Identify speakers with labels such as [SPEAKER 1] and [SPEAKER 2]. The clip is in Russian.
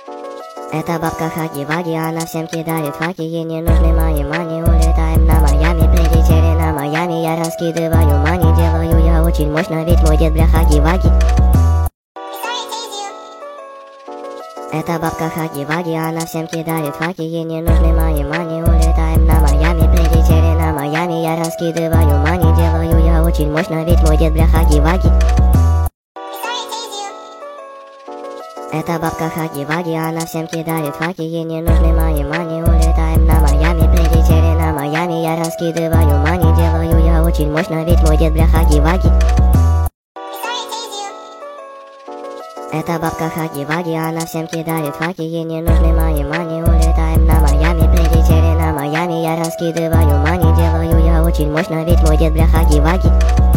[SPEAKER 1] Это бабка Хаги-Ваги, она всем кидает факи, ей не нужны мои мани. Улетаем на Майами, прилетели на Майами, я раскидываю мани. Делаю я очень мощно, ведь мой дед бля Хаги-Ваги. Это бабка Хаги-Ваги, она всем кидает факи, ей не нужны мои мани. Улетаем на Майами, прилетели на Майами, я раскидываю мани. Делаю я очень мощно, ведь мой дед бля Хаги-Ваги. Это бабка Хаги-Ваги, она всем кидает факи, ей не нужны мои мани. Улетаем на Майами, прилетели на Майами, я раскидываю мани. Делаю я очень мощно, ведь мой дед бля Хаги-Ваги. Это бабка Хаги-Ваги, она всем кидает факи, ей не нужны мои мани. Улетаем на Майами, прилетели на Майами, я раскидываю мани. Делаю я очень мощно, ведь мой дед бля Хаги-Ваги.